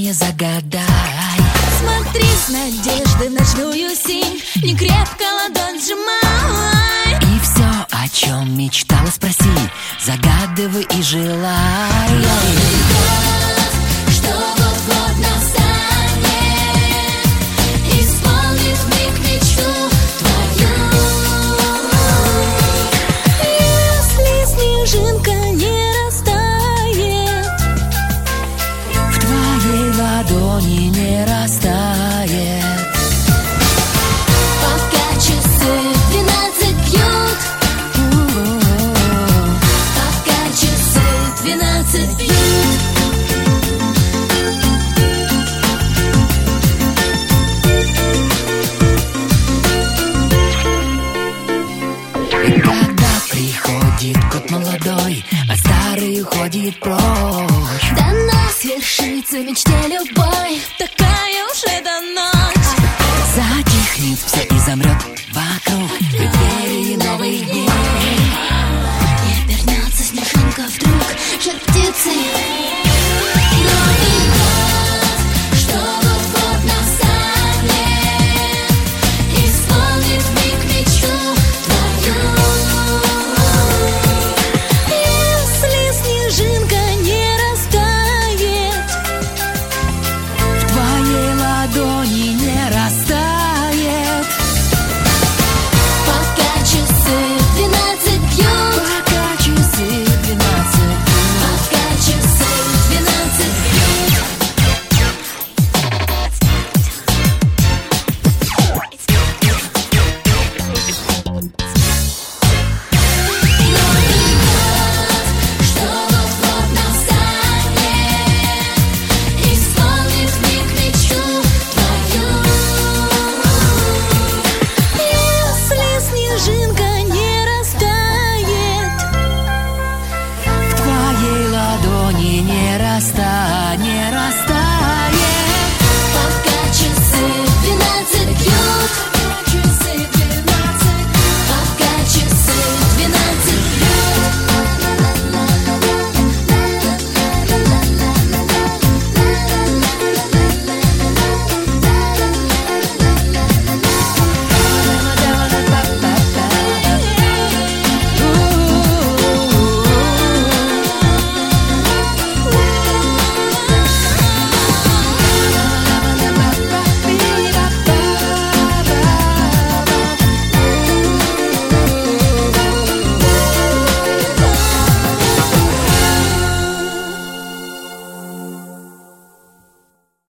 желание загадай. Смотри с надеждой в ночную синь, не крепко ладонь сжимай. И все, о чем мечтала, спроси, загадывай и желай. Что вот-вот настанет, исполнит вмиг мечту твою. Если снежинка не растает, В твоей ладони не растает. пока часы 12 бьют, пока часы 12 бьют. И когда приходит год молодой, а старый уходит прочь, До нас свершится в мечте любой, такая уж эта ночь. затихнет все и замрет вокруг преддверии новых дней. И обернется снежинка вдруг жар птицей.